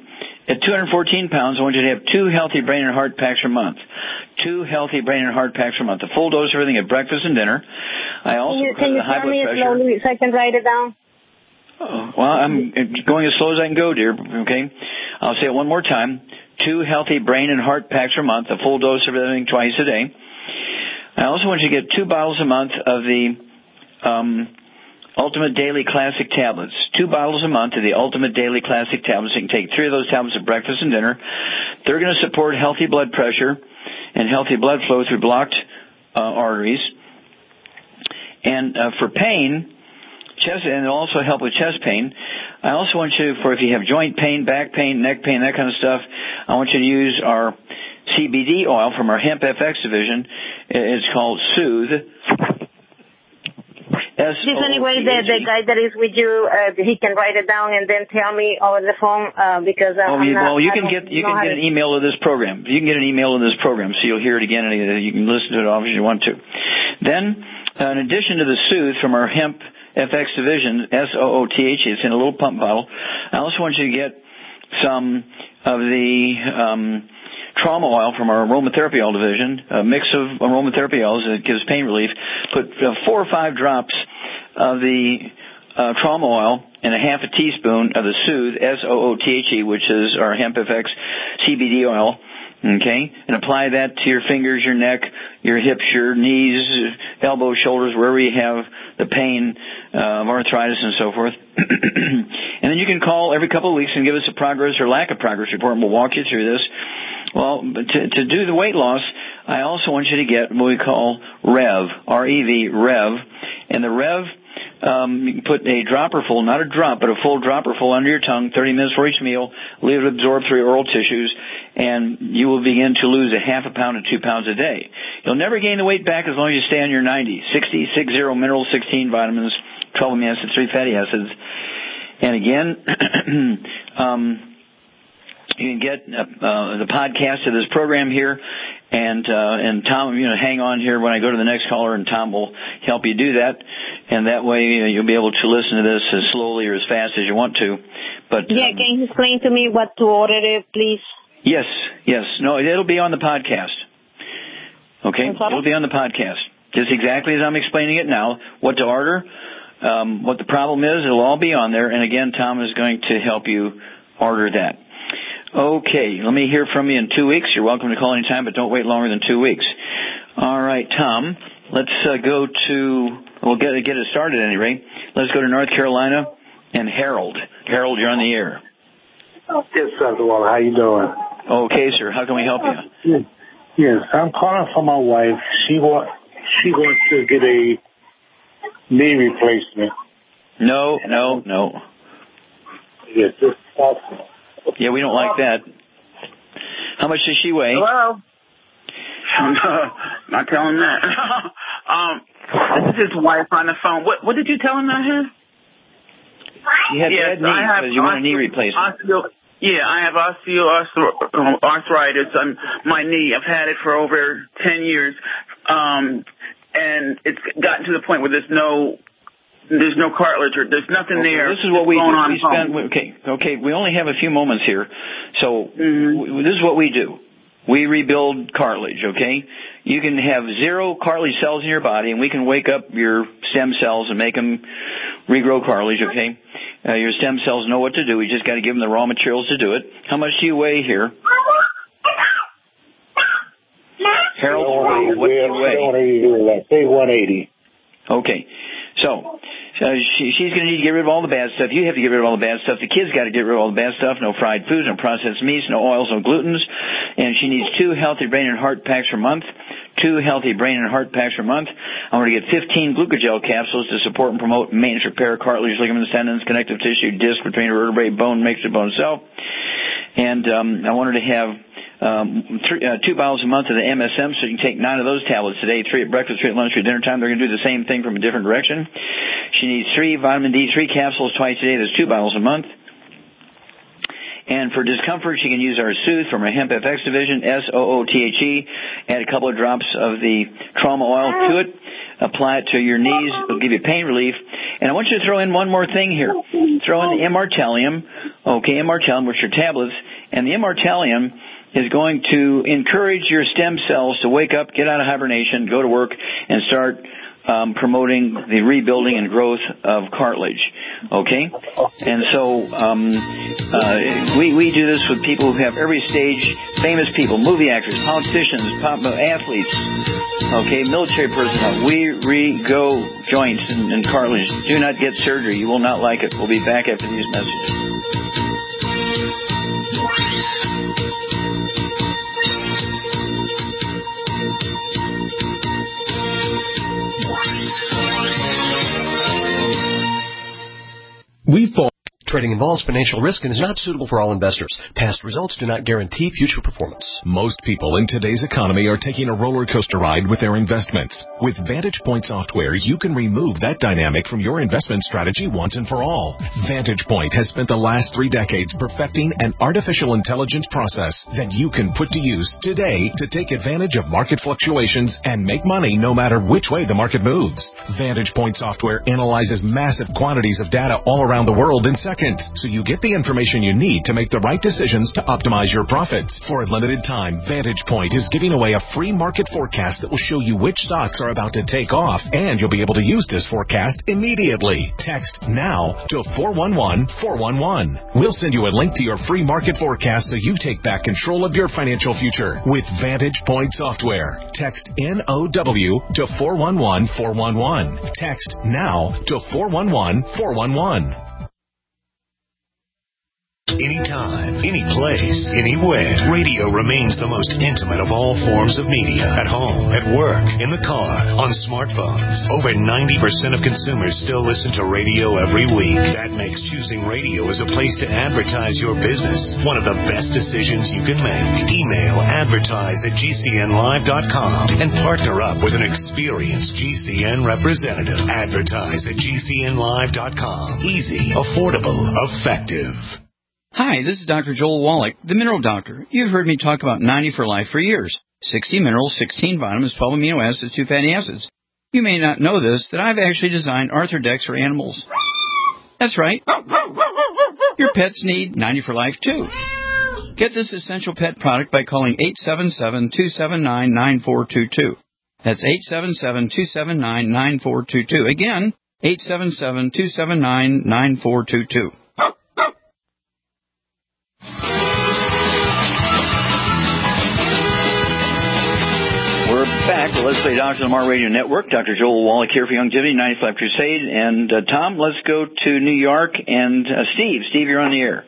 B: At two hundred fourteen pounds, I want you to have two healthy brain and heart packs per month. Two healthy brain and heart packs per month. A full dose of everything at breakfast and dinner. I also
C: Can you, can you
B: the high
C: tell
B: blood
C: me
B: pressure.
C: slowly so I can write it down?
B: Oh, well, I'm going as slow as I can go, dear. Okay, I'll say it one more time. Two healthy brain and heart packs per month. A full dose of everything twice a day. I also want you to get two bottles a month of the um, Ultimate Daily Classic tablets. Two bottles a month of the Ultimate Daily Classic tablets. You can take three of those tablets at breakfast and dinner. They're going to support healthy blood pressure and healthy blood flow through blocked uh, arteries. And uh, for pain, chest, and it'll also help with chest pain. I also want you, for if you have joint pain, back pain, neck pain, that kind of stuff, I want you to use our C B D oil from our Hemp F X division. It's called Soothe.
C: Is any way that the guy that is with you, uh, he can write it down and then tell me over the phone uh, because uh,
B: oh,
C: I'm
B: you,
C: not,
B: well, you
C: I
B: can get you can get
C: to...
B: an email of this program. You can get an email of this program, so you'll hear it again, and you can listen to it often as you want to. Then, uh, in addition to the Soothe from our Hemp F X division, S O O T H, it's in a little pump bottle. I also want you to get some of the um, trauma oil from our aromatherapy oil division, a mix of aromatherapy oils that gives pain relief. Put uh, four or five drops of the uh, trauma oil and a half a teaspoon of the Soothe, S O O T H E, which is our Hemp F X C B D oil. Okay, and apply that to your fingers, your neck, your hips, your knees, elbows, shoulders, wherever you have the pain uh, of arthritis and so forth. And then you can call every couple of weeks and give us a progress or lack of progress report, and we'll walk you through this. Well, to, to do the weight loss, I also want you to get what we call Rev, R E V, Rev. And the Rev, um, you can put a dropper full, not a drop, but a full dropper full under your tongue, thirty minutes for each meal, leave it absorb through your oral tissues, and you will begin to lose a half a pound to two pounds a day. You'll never gain the weight back as long as you stay on your ninety. sixty, sixty minerals, sixteen vitamins, twelve amino acids, three fatty acids. And again, um, you can get uh, the podcast of this program here, and uh, and Tom, you know, hang on here when I go to the next caller, and Tom will help you do that, and that way uh, you'll be able to listen to this as slowly or as fast as you want to. But
C: yeah,
B: um,
C: can you explain to me what to order, it, please?
B: Yes, yes, no, it'll be on the podcast. Okay, it'll be on the podcast, just exactly as I'm explaining it now. What to order, um, what the problem is, it'll all be on there, and again, Tom is going to help you order that. Okay, let me hear from you in two weeks. You're welcome to call any time, but don't wait longer than two weeks. All right, Tom, let's uh, go to, we'll get, get it started at any rate. Let's go to North Carolina and Harold. Harold, you're on the air.
D: Yes, Doctor Waller, how you doing?
B: Okay, sir, how can we help you?
D: Yes, I'm calling for my wife. She want, she wants to get a knee replacement.
B: No, no, no.
D: Yes, it's possible.
B: Yeah, we don't like that. How much does she weigh?
V: Hello? Not telling that. um, this is his wife on the phone. What what did you tell him I have?
B: You have
V: yes,
B: bad knee because you want a knee replacement.
V: Osteo, yeah, I have osteoarthritis on my knee. I've had it for over ten years, um, and it's gotten to the point where there's no There's no cartilage or there's nothing
B: okay,
V: there.
B: This is what we do.
V: On
B: We spend, okay, okay. We only have a few moments here, so mm-hmm. w- this is what we do. We rebuild cartilage. Okay, you can have zero cartilage cells in your body, and we can wake up your stem cells and make them regrow cartilage. Okay, uh, your stem cells know what to do. We just got to give them the raw materials to do it. How much do you weigh here? Harold, what do you weigh?
D: Let's say one eighty.
B: Okay. So, uh, she, she's going to need to get rid of all the bad stuff. You have to get rid of all the bad stuff. The kids got to get rid of all the bad stuff. No fried foods, no processed meats, no oils, no glutens. And she needs two healthy brain and heart packs per month. Two healthy brain and heart packs per month. I'm going to get fifteen glucogel capsules to support and promote maintenance, repair, cartilage, ligaments, tendons, connective tissue, disc between vertebrae, bone, mixed bone cell. And um, I want her to have Um, three, uh, two bottles a month of the M S M, so you can take nine of those tablets a day, three at breakfast, three at lunch, three at dinner time. They're going to do the same thing from a different direction. She needs three vitamin D three capsules twice a day. That's two bottles a month. And for discomfort, she can use our Soothe from our Hemp F X division, S O O T H E. Add a couple of drops of the trauma oil to it. apply it to your knees. It'll give you pain relief. And I want you to throw in one more thing here. Throw in the Immortalium, okay, Immortalium, which are tablets, and the Immortalium is going to encourage your stem cells to wake up, get out of hibernation, go to work, and start um, promoting the rebuilding and growth of cartilage, okay? And so um, uh, we, we do this with people who have every stage, famous people, movie actors, politicians, pop, athletes, okay, military personnel. We re-go joints and, and cartilage. Do not get surgery. You will not like it. We'll be back after these messages.
E: We fall. Trading involves financial risk and is not suitable for all investors. Past results do not guarantee future performance.
A: Most people in today's economy are taking a roller coaster ride with their investments. With Vantage Point software, you can remove that dynamic from your investment strategy once and for all. Vantage Point has spent the last three decades perfecting an artificial intelligence process that you can put to use today to take advantage of market fluctuations and make money no matter which way the market moves. Vantage Point software analyzes massive quantities of data all around the world in seconds, so you get the information you need to make the right decisions to optimize your profits. For a limited time, Vantage Point is giving away a free market forecast that will show you which stocks are about to take off, and you'll be able to use this forecast immediately. Text NOW to four one one four one one. We'll send you a link to your free market forecast so you take back control of your financial future with Vantage Point software. Text N O W to four one one four one one. Text NOW to four one one four one one.
F: Anytime, any place, anywhere. Radio remains the most intimate of all forms of media. At home, at work, in the car, on smartphones. Over ninety percent of consumers still listen to radio every week. That makes choosing radio as a place to advertise your business one of the best decisions you can make. Email advertise at G C N live dot com and partner up with an experienced G C N representative. Advertise at G C N live dot com. Easy, affordable, effective.
W: Hi, this is Doctor Joel Wallach, the Mineral Doctor. You've heard me talk about ninety for Life for years. sixty minerals, sixteen vitamins, twelve amino acids, two fatty acids. You may not know this, that I've actually designed Arthrodex for animals. That's right. Your pets need ninety for Life, too. Get this essential pet product by calling eight seven seven, two seven nine, nine four two two. That's eight seven seven, two seven nine, nine four two two. Again, eight seven seven, two seven nine, nine four two two.
B: We're back. Well, let's play Doctor Lamar Radio Network. Doctor Joel Wallach here for Youngevity, ninety-five Crusade. And uh, Tom, let's go to New York. And uh, Steve. Steve, you're on the air.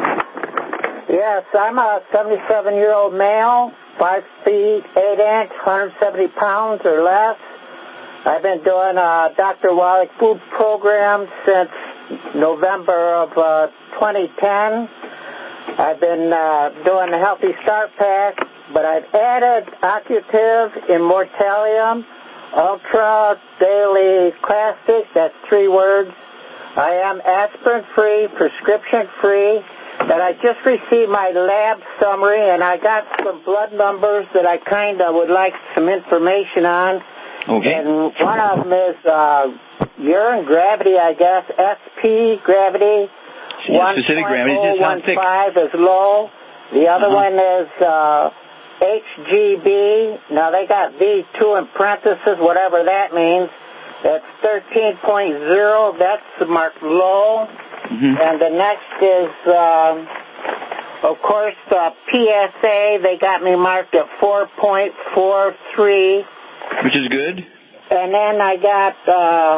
X: Yes, I'm a seventy-seven-year-old male, five feet, eight inch, one hundred seventy pounds or less. I've been doing a Doctor Wallach food program since November of uh, twenty ten. I've been uh, doing the Healthy Start Pack, but I've added Occutive, Immortalium, Ultra Daily Classic, that's three words. I am aspirin-free, prescription-free, and I just received my lab summary, and I got some blood numbers that I kind of would like some information on.
B: Okay.
X: And one of them is uh, urine gravity, I guess, S P gravity.
B: Yeah, specific gravity.
X: one point oh one five is low. The other
B: uh-huh.
X: one is uh, H G B. Now, they got V two in parentheses, whatever that means. That's thirteen point oh. That's marked low.
B: Mm-hmm.
X: And the next is, uh, of course, uh, P S A. They got me marked at four point four three.
B: Which is good.
X: And then I got uh,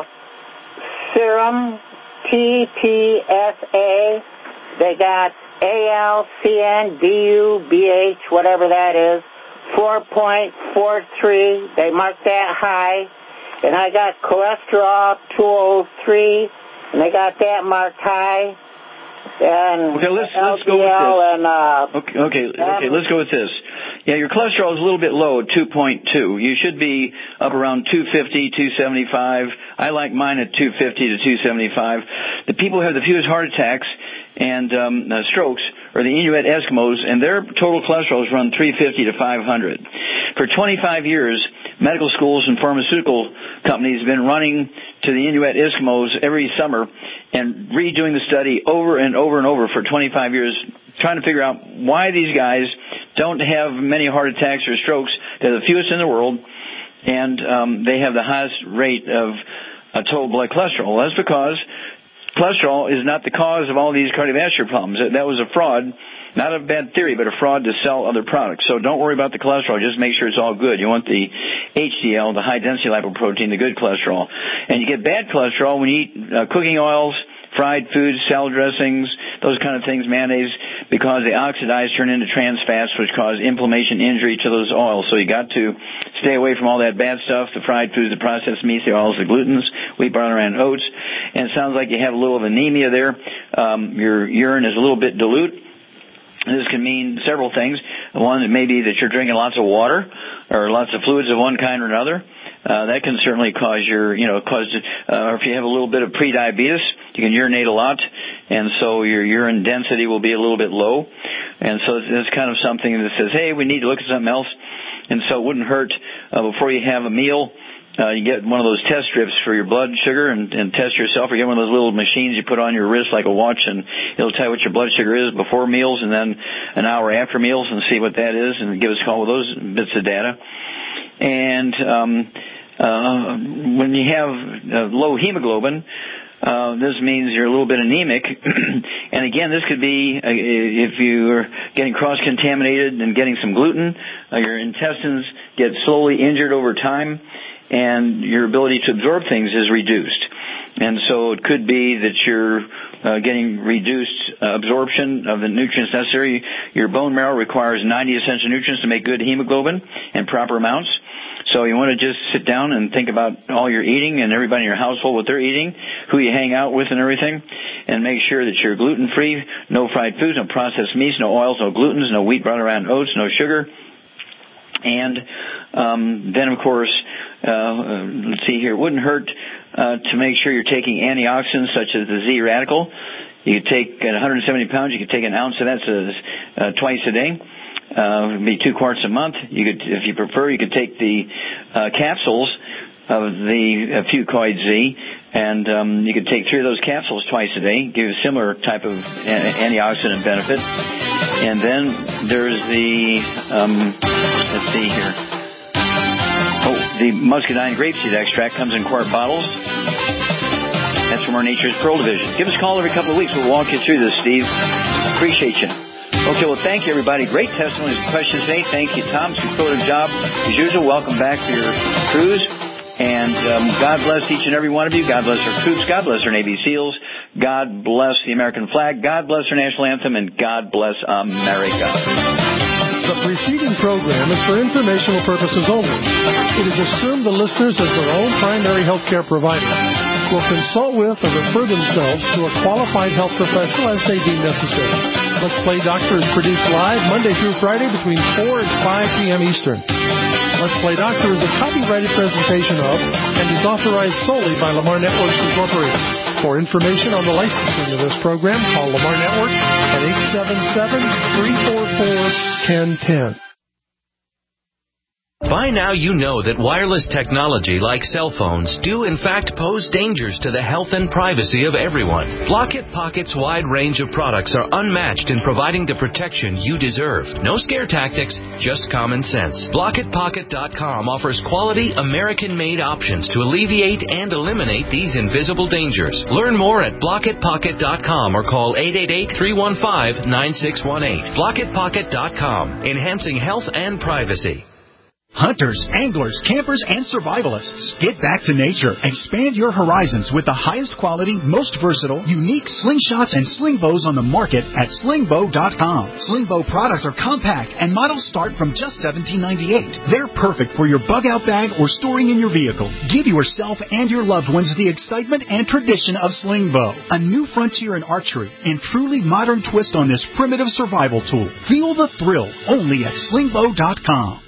X: serum, T P S A. They got A L C N D U B H, whatever that is, four point four three. They marked that high. And I got cholesterol, two oh three, and they got that marked high. And
B: okay, let's, let's go with this.
X: And, uh,
B: okay, okay, okay, let's go with this. Yeah, your cholesterol is a little bit low at two point two. You should be up around two fifty, two seventy-five. I like mine at two fifty to two seventy-five. The people who have the fewest heart attacks and um, uh, strokes are the Inuit Eskimos, and their total cholesterol is run three fifty to five hundred. For twenty-five years, medical schools and pharmaceutical company has been running to the Inuit Eskimos every summer and redoing the study over and over and over for twenty-five years, trying to figure out why these guys don't have many heart attacks or strokes. They're the fewest in the world, and um, they have the highest rate of uh, total blood cholesterol. Well, that's because cholesterol is not the cause of all these cardiovascular problems. That, that was a fraud. Not a bad theory, but a fraud to sell other products. So don't worry about the cholesterol. Just make sure it's all good. You want the H D L, the high-density lipoprotein, the good cholesterol. And you get bad cholesterol when you eat uh, cooking oils, fried foods, salad dressings, those kind of things, mayonnaise, because they oxidize, turn into trans fats, which cause inflammation, injury to those oils. So you got to stay away from all that bad stuff, the fried foods, the processed meats, the oils, the glutens, wheat, barley, and oats. And it sounds like you have a little of anemia there. Um, your urine is a little bit dilute. This can mean several things. One, it may be that you're drinking lots of water or lots of fluids of one kind or another. Uh, that can certainly cause your, you know, cause, uh, or if you have a little bit of prediabetes, you can urinate a lot, and so your urine density will be a little bit low. And so it's kind of something that says, hey, we need to look at something else. And so it wouldn't hurt, uh, before you have a meal, Uh, you get one of those test strips for your blood sugar and, and test yourself, or get one of those little machines you put on your wrist like a watch, and it'll tell you what your blood sugar is before meals and then an hour after meals, and see what that is, and give us a call with those bits of data. And um, uh, when you have uh, low hemoglobin, Uh, this means you're a little bit anemic. And again, this could be uh, if you're getting cross-contaminated and getting some gluten, uh, your intestines get slowly injured over time, and your ability to absorb things is reduced. And so it could be that you're uh, getting reduced uh, absorption of the nutrients necessary. Your bone marrow requires ninety essential nutrients to make good hemoglobin in proper amounts. So you want to just sit down and think about all you're eating and everybody in your household, what they're eating, who you hang out with and everything, and make sure that you're gluten-free, no fried foods, no processed meats, no oils, no glutens, no wheat, brown around oats, no sugar. And um, then, of course, uh, let's see here, it wouldn't hurt uh, to make sure you're taking antioxidants such as the Z-radical. You could take, at one hundred seventy pounds, you could take an ounce of that uh, twice a day. Uh, it'd be two quarts a month. You could, if you prefer, you could take the uh, capsules of the uh, Fucoid Z, and um, you could take three of those capsules twice a day, give a similar type of a- antioxidant benefit. And then there's the, um, let's see here. Oh, the muscadine grapeseed extract comes in quart bottles. That's from our Nature's Pearl division. Give us a call every couple of weeks. We'll walk you through this, Steve. Appreciate you. Okay, well, thank you, everybody. Great testimonies and questions today. Thank you, Tom. Superlative job. As usual, welcome back to your cruise. And um, God bless each and every one of you. God bless our troops. God bless our Navy SEALs. God bless the American flag. God bless our national anthem. And God bless America.
H: The preceding program is for informational purposes only. It is assumed the listeners, as their own primary health care provider, will consult with or refer themselves to a qualified health professional as they deem necessary. Let's Play Doctor is produced live Monday through Friday between four and five p.m. Eastern. Let's Play Doctor is a copyrighted presentation of and is authorized solely by Lamar Networks Incorporated. For information on the licensing of this program, call Lamar Network at eight seven seven, three four four, one zero one zero.
G: By now you know that wireless technology like cell phones do in fact pose dangers to the health and privacy of everyone. Blockit Pocket's wide range of products are unmatched in providing the protection you deserve. No scare tactics, just common sense. Blockit Pocket dot com offers quality American-made options to alleviate and eliminate these invisible dangers. Learn more at Blockit Pocket dot com or call eight eight eight, three one five, nine six one eight. Blockit Pocket dot com, enhancing health and privacy.
I: Hunters, anglers, campers, and survivalists, get back to nature. Expand your horizons with the highest quality, most versatile, unique slingshots and sling bows on the market at sling bow dot com. Sling bow products are compact and models start from just seventeen ninety-eight. They're perfect for your bug-out bag or storing in your vehicle. Give yourself and your loved ones the excitement and tradition of sling bow. A new frontier in archery and truly modern twist on this primitive survival tool. Feel the thrill only at sling bow dot com.